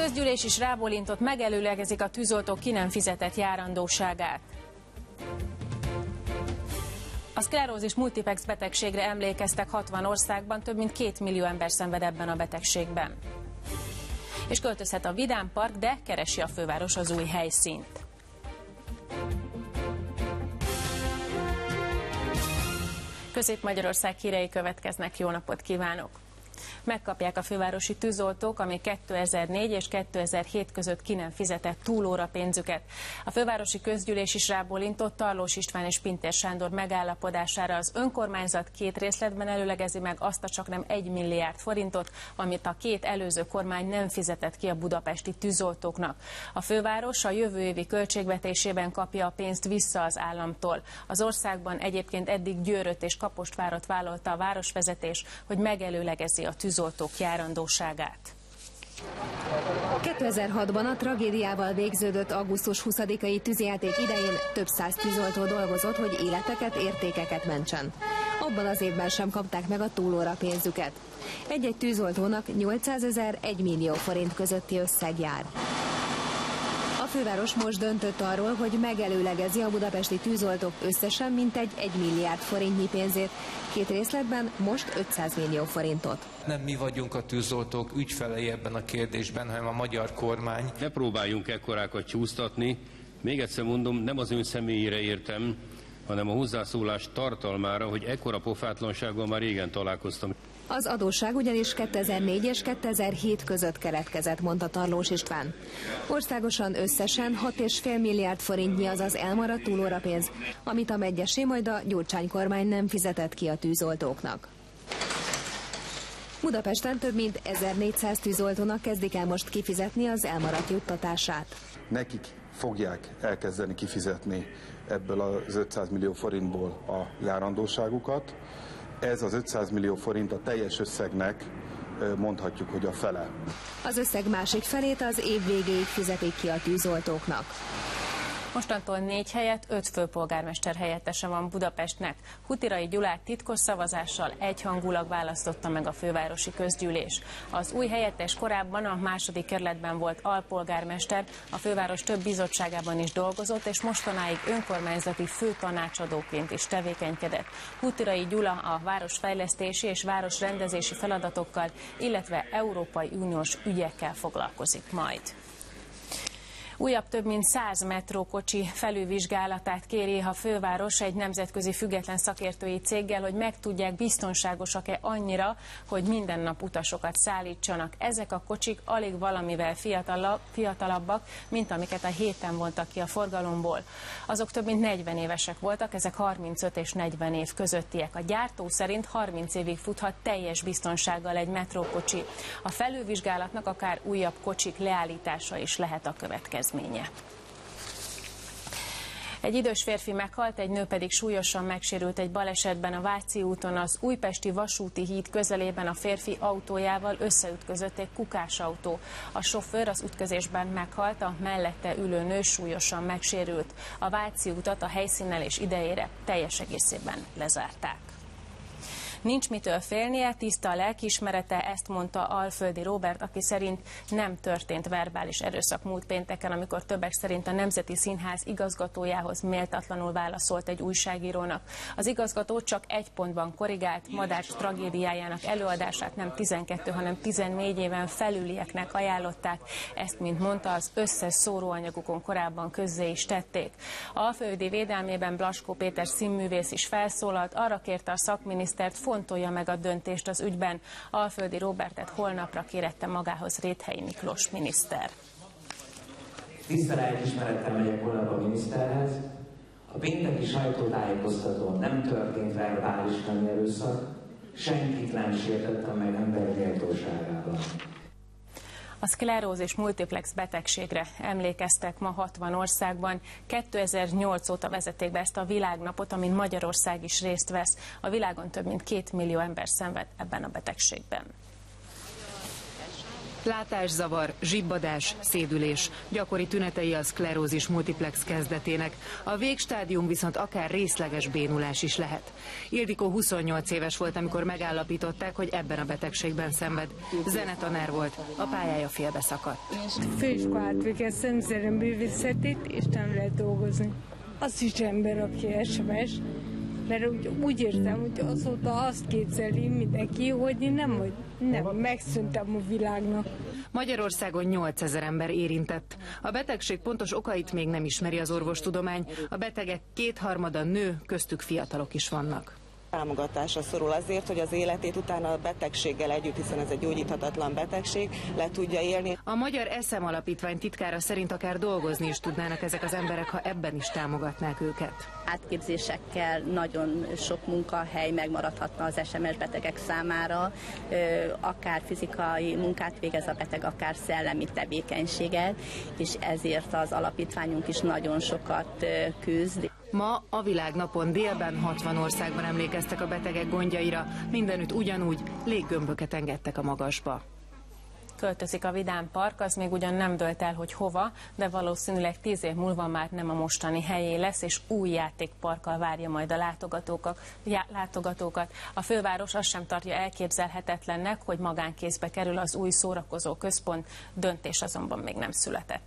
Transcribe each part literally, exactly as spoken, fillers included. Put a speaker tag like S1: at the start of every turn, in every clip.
S1: közgyűlés is rábólintott, megelőlegezik a tűzoltók ki nem fizetett járandóságát. A szklerózis multiplex betegségre emlékeztek hatvan országban, több mint két millió ember szenved ebben a betegségben. És költözhet a Vidám Park, de keresi a főváros az új helyszínt. Közép-Magyarország hírei következnek, jó napot kívánok! Megkapják a fővárosi tűzoltók, ami kétezer-négy és kétezer-hét között ki nem fizetett túlóra pénzüket. A fővárosi közgyűlés is rábólintott Tarlós István és Pintér Sándor megállapodására. Az önkormányzat két részletben előlegezi meg azt a csaknem egy milliárd forintot, amit a két előző kormány nem fizetett ki a budapesti tűzoltóknak. A főváros a jövő évi költségvetésében kapja a pénzt vissza az államtól. Az országban egyébként eddig Győröt és Kaposvárat vállalta a városvezetés, hogy megelőlegezi a tűzoltók járandóságát.
S2: kétezer-hatban a tragédiával végződött augusztus huszadikai tűzjáték idején több száz tűzoltó dolgozott, hogy életeket, értékeket mentsen. Abban az évben sem kapták meg a túlóra pénzüket. Egy-egy tűzoltónak nyolcszázezer - egy millió forint közötti összeg jár. A főváros most döntött arról, hogy megelőlegezi a budapesti tűzoltók összesen mintegy egy milliárd forintnyi pénzét, két részletben most ötszáz millió forintot.
S3: Nem mi vagyunk a tűzoltók ügyfelei ebben a kérdésben, hanem a magyar kormány.
S4: Ne próbáljunk ekkorákat csúsztatni. Még egyszer mondom, nem az ön személyére értem, hanem a hozzászólás tartalmára, hogy ekkora pofátlansággal már régen találkoztam.
S2: Az adósság ugyanis kétezer-négy és kétezer-hét között keletkezett, mondta Tarlós István. Országosan összesen hat egész öt milliárd forintnyi az az elmaradt túlórapénz, amit a megyesé, majd a Gyurcsány kormány nem fizetett ki a tűzoltóknak. Budapesten több mint ezernégyszáz tűzoltónak kezdik el most kifizetni az elmaradt juttatását.
S5: Nekik fogják elkezdeni kifizetni ebből az ötszáz millió forintból a járandóságukat. Ez az ötszáz millió forint a teljes összegnek mondhatjuk, hogy a fele.
S2: Az összeg másik felét az év végéig fizetik ki a tűzoltóknak.
S1: Mostantól négy helyett öt főpolgármester helyettese van Budapestnek. Hutirai Gyulát titkos szavazással egyhangulag választotta meg a fővárosi közgyűlés. Az új helyettes korábban a második kerületben volt alpolgármester, a főváros több bizottságában is dolgozott, és mostanáig önkormányzati főtanácsadóként is tevékenykedett. Hutirai Gyula a városfejlesztési és városrendezési feladatokkal, illetve Európai Uniós ügyekkel foglalkozik majd. Újabb több mint száz metrókocsi felülvizsgálatát kéri a főváros egy nemzetközi független szakértői céggel, hogy megtudják, biztonságosak-e annyira, hogy minden nap utasokat szállítsanak. Ezek a kocsik alig valamivel fiatalabb, fiatalabbak, mint amiket a héten vontak ki a forgalomból. Azok több mint negyven évesek voltak, ezek harmincöt és negyven év közöttiek. A gyártó szerint harminc évig futhat teljes biztonsággal egy metrókocsi. A felülvizsgálatnak akár újabb kocsik leállítása is lehet a következő. Egy idős férfi meghalt, egy nő pedig súlyosan megsérült egy balesetben a Váci úton. Az újpesti vasúti híd közelében a férfi autójával összeütközött egy kukásautó. A sofőr az ütközésben meghalt, a mellette ülő nő súlyosan megsérült. A Váci utat a helyszínnel és idejére teljes egészében lezárták. Nincs mitől félnie, tiszta a lelkiismerete, ezt mondta Alföldi Róbert, aki szerint nem történt verbális erőszak múlt pénteken, amikor többek szerint a Nemzeti Színház igazgatójához méltatlanul válaszolt egy újságírónak. Az igazgató csak egy pontban korrigált, Madács tragédiájának előadását nem tizenkét, hanem tizennégy éven felülieknek ajánlották. Ezt, mint mondta, az összes szóróanyagukon korábban közzé is tették. Alföldi védelmében Blaskó Péter színművész is felszólalt, arra kérte a szakminisztert, fontolja meg a döntést az ügyben. Alföldi Róbertet holnapra kérette magához Réthelyi Miklós miniszter.
S6: Tiszta lelkiismerettel megyek holnap a miniszterhez. A pénteki sajtótájékoztatón nem történt verbális erőszak, senkit nem sértettem meg emberi méltóságában.
S1: A szklerózis multiplex betegségre emlékeztek ma hatvan országban. kétezer-nyolc óta vezették be ezt a világnapot, amin Magyarország is részt vesz. A világon több mint két millió ember szenved ebben a betegségben.
S7: Látászavar, zsibbadás, szédülés. Gyakori tünetei a szklerózis multiplex kezdetének. A végstádium viszont akár részleges bénulás is lehet. Ildikó huszonnyolc éves volt, amikor megállapították, hogy ebben a betegségben szenved. Zenetanár volt, a pályája félbeszakadt.
S8: Főiskolát végeztem, zeneművészetét, és nem lehet dolgozni. Az is ember, aki es em es, mert úgy, úgy érzem, hogy azóta azt képzeli mindenki, hogy én nem, hogy nem megszűntem a világnak.
S7: Magyarországon nyolcezer ember érintett. A betegség pontos okait még nem ismeri az orvostudomány. A betegek kétharmada nő, köztük fiatalok is vannak.
S9: Támogatásra szorul azért, hogy az életét utána a betegséggel együtt, hiszen ez egy gyógyíthatatlan betegség, le tudja élni.
S7: A Magyar eszem Alapítvány titkára szerint akár dolgozni is tudnának ezek az emberek, ha ebben is támogatnák őket.
S10: Átképzésekkel nagyon sok munkahely megmaradhatna az es em es betegek számára, akár fizikai munkát végez a beteg, akár szellemi tevékenységet, és ezért az alapítványunk is nagyon sokat küzd.
S7: Ma a világnapon délben hatvan országban emlékeztek a betegek gondjaira, mindenütt ugyanúgy léggömböket engedtek a magasba.
S1: Költözik a Vidám Park, az még ugyan nem dölt el, hogy hova, de valószínűleg tíz év múlva már nem a mostani helyé lesz, és új játékparkkal várja majd a látogatókat. látogatókat. A főváros azt sem tartja elképzelhetetlennek, hogy magánkézbe kerül az új szórakozó központ, döntés azonban még nem született.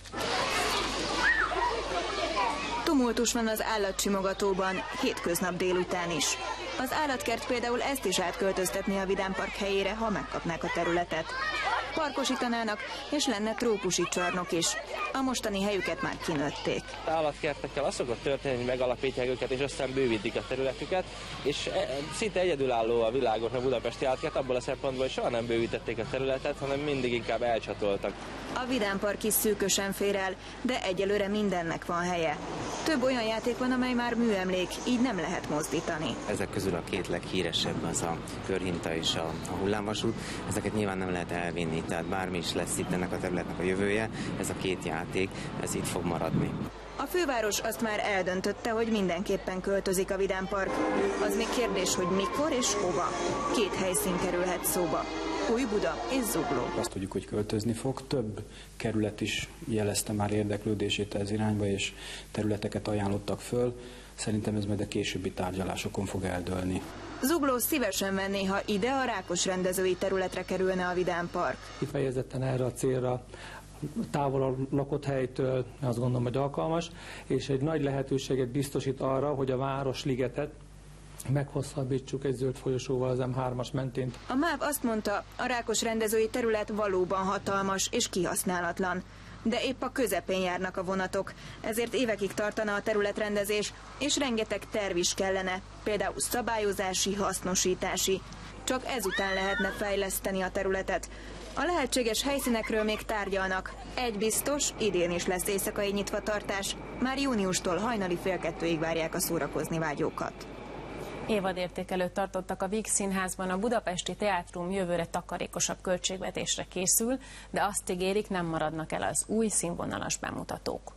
S11: Tumultus van az állatsimogatóban, hétköznap délután is. Az állatkert például ezt is átköltöztetné a Vidám Park helyére, ha megkapnák a területet. Parkosítanának, és lenne trópusi csarnok is. A mostani helyüket már kinőtték.
S12: Az állatkertekkel az szokott történni, hogy megalapítják őket, és aztán bővítik a területüket, és szinte egyedülálló a világon a budapesti állatkert abból a szempontból, hogy soha nem bővítették a területet, hanem mindig inkább elcsatoltak.
S11: A Vidám Park is szűkösen fér el, de egyelőre mindennek van helye. Több olyan játék van, amely már műemlék, így nem lehet mozdítani.
S13: Ezek közül a két leghíresebb az a körhinta és a, a hullámvasút. Ezeket nyilván nem lehet elvinni, tehát bármi is lesz itt ennek a területnek a jövője, ez a két játék, ez itt fog maradni.
S11: A főváros azt már eldöntötte, hogy mindenképpen költözik a Vidám Park. Az még kérdés, hogy mikor és hova. Két helyszín kerülhet szóba. Újbuda és Zugló.
S14: Azt tudjuk, hogy költözni fog. Több kerület is jelezte már érdeklődését ez irányba, és területeket ajánlottak föl. Szerintem ez majd a későbbi tárgyalásokon fog eldőlni.
S11: Zugló szívesen venné, ha ide a Rákos rendezői területre kerülne a Vidám Park.
S15: Kifejezetten erre a célra, távol a lakott helytől, azt gondolom, hogy alkalmas, és egy nagy lehetőséget biztosít arra, hogy a Városligetet meghosszabbítsuk egy zöld folyosóval az em hármas mentén.
S11: A MÁV azt mondta, a Rákos rendezői terület valóban hatalmas és kihasználatlan. De épp a közepén járnak a vonatok, ezért évekig tartana a területrendezés, és rengeteg terv is kellene, például szabályozási, hasznosítási. Csak ezután lehetne fejleszteni a területet. A lehetséges helyszínekről még tárgyalnak. Egy biztos, idén is lesz éjszakai nyitvatartás. Már júniustól hajnali fél kettőig várják a szórakozni vágyókat.
S1: Évadértékelőt tartottak a Víg Színházban, a Budapesti Teátrum jövőre takarékosabb költségvetésre készül, de azt ígérik, nem maradnak el az új színvonalas bemutatók.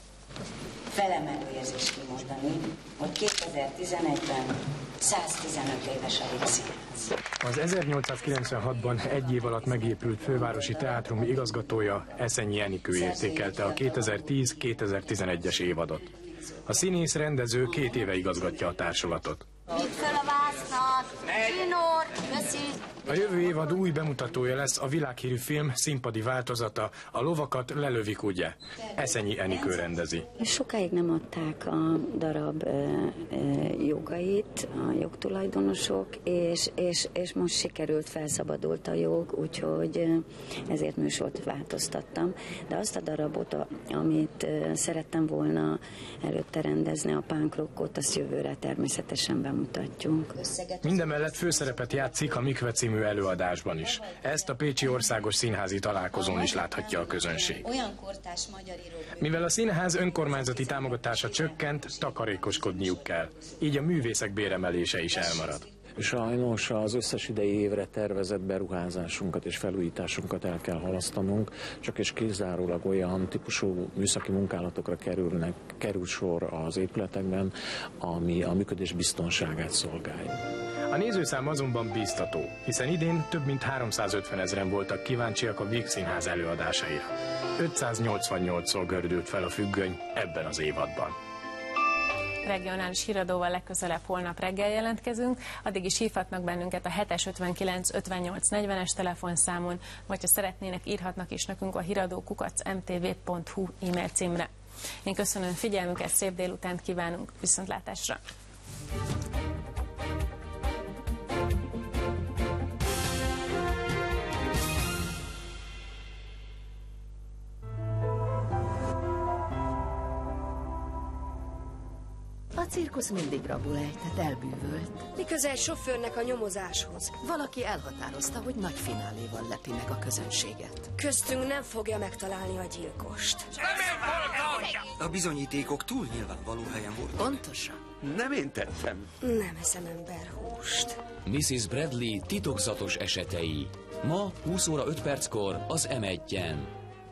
S16: Felemelő érzés kimondani, hogy kétezer-tizenegyben száztizenöt éves a Víg Színház.
S17: Az ezernyolcszázkilencvenhatban egy év alatt megépült fővárosi teátrum igazgatója, Eszenyi Enikő értékelte a kétezer-tíz kétezer-tizenegyes évadot. A színész rendező két éve igazgatja a társulatot.
S18: Vidd fel a vásznat! Zsinór! Köszi!
S17: A jövő évad új bemutatója lesz a világhírű film színpadi változata, A lovakat lelövik, ugye? Eszenyi Enikő rendezi.
S19: Sokáig nem adták a darab e, e, jogait a jogtulajdonosok, és, és, és most sikerült, felszabadult a jog, úgyhogy ezért műsort változtattam. De azt a darabot, amit szerettem volna előtte rendezni, a punk rockot, azt jövőre természetesen bemutatjuk.
S17: Mindemellett főszerepet játszik a Mikve című előadásban is. Ezt a Pécsi Országos Színházi Találkozón is láthatja a közönség. Mivel a színház önkormányzati támogatása csökkent, takarékoskodniuk kell. Így a művészek béremelése is elmarad.
S20: Sajnos az összes idei évre tervezett beruházásunkat és felújításunkat el kell halasztanunk, csak és kizárólag olyan típusú műszaki munkálatokra kerülnek, kerül sor az épületekben, ami a működés biztonságát szolgálja.
S17: A nézőszám azonban bíztató, hiszen idén több mint háromszázötven ezren voltak kíváncsiak a Vígszínház előadásaira. ötszáznyolcvannyolcszor gördült fel a függöny ebben az évadban.
S1: Regionális híradóval legközelebb holnap reggel jelentkezünk, addig is hívhatnak bennünket a hetes ötvenkilenc ötvennyolc negyvenes telefonszámon, vagy ha szeretnének, írhatnak is nekünk a híradó kukac m t v pont h u e-mail címre. Én köszönöm figyelmüket, szép délutánt kívánunk, viszontlátásra!
S21: A cirkusz mindig rabul ejtett, elbűvölt.
S22: Mi köze egy sofőrnek a nyomozáshoz?
S21: Valaki elhatározta, hogy nagy fináléval lepi meg a közönséget.
S22: Köztünk nem fogja megtalálni a gyilkost.
S23: A bizonyítékok túl nyilvánvaló helyen voltak.
S21: Pontosan.
S23: Nem én tettem.
S22: Nem eszem emberhúst.
S24: missziz Bradley titokzatos esetei. Ma húsz óra öt perckor az em egyen.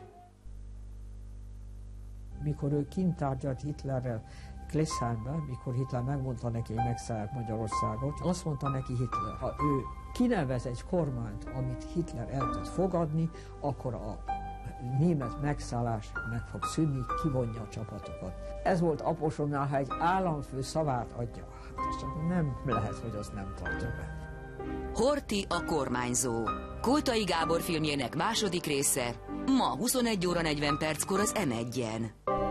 S25: Mikor ő kint tárgyalt Hitlerrel Klessheimben, mikor Hitler megmondta neki, hogy megszállt Magyarországot, azt mondta neki Hitler, ha ő kinevez egy kormányt, amit Hitler el tud fogadni, akkor a német megszállás meg fog szűnni, kivonja a csapatokat. Ez volt Apostolnál, ha egy államfő szavát adja, hát nem lehet, hogy azt nem tartja be.
S26: Horthy a kormányzó. Kultai Gábor filmjének második része ma huszonegy óra negyven perckor az em egyen.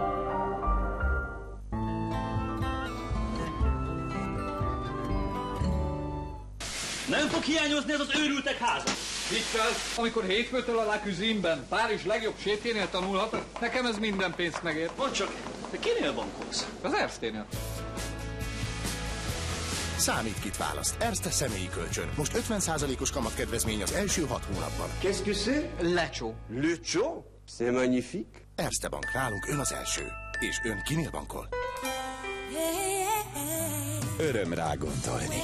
S27: Nem fog hiányozni ez az őrültek háza.
S28: Hidd fel, amikor hétfőtől a La Cuisine-ben Párizs legjobb sétjénél tanulhat, nekem ez minden pénzt megér.
S27: Mondd csak, te kinél bankolsz?
S28: Az Erste-nél.
S29: Számít, kit választ. Erste személyi kölcsön. Most ötven százalékos kamatkedvezmény az első hat hónapban.
S27: Qu'est-ce que c'est?
S28: Lecsó.
S27: Lecsó? C'est magnifique.
S29: Erste Bank, nálunk ön az első. És ön kinél bankol?
S30: Öröm rá gondolni.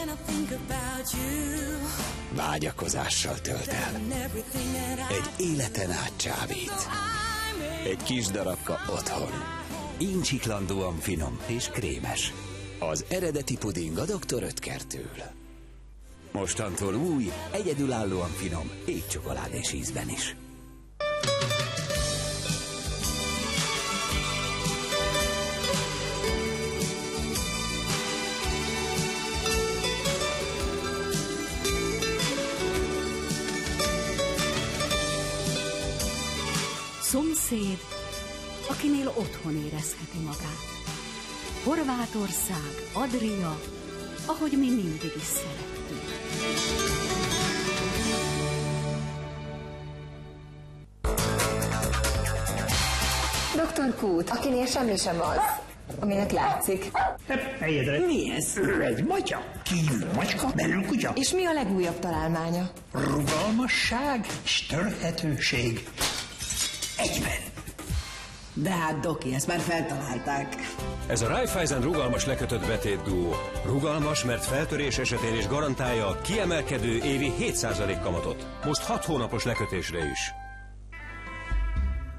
S30: Vágyakozással tölt el. Egy életen át csábít. Egy kis darabka otthon. Incsiklandóan finom és krémes. Az eredeti puding a doktor Ötkertől. Mostantól új, egyedülállóan finom, étcsokoládés ízben is.
S31: Szomszéd, akinél otthon érezheti magát. Horvátország, Adria, ahogy mi mindig is szerettünk.
S2: doktor Kút, akinél semmi sem az, aminek látszik.
S32: Helyedre. Mi ez? Egy matya. Kívül macska, belül kutya.
S2: És mi a legújabb találmánya?
S32: Rugalmasság és törhetőség. Egyben.
S21: De hát, Doki, ezt már feltalálták.
S30: Ez a Raiffeisen rugalmas lekötött betétduó. Rugalmas, mert feltörés esetén is garantálja a kiemelkedő évi hét százalék kamatot. Most hat hónapos lekötésre is.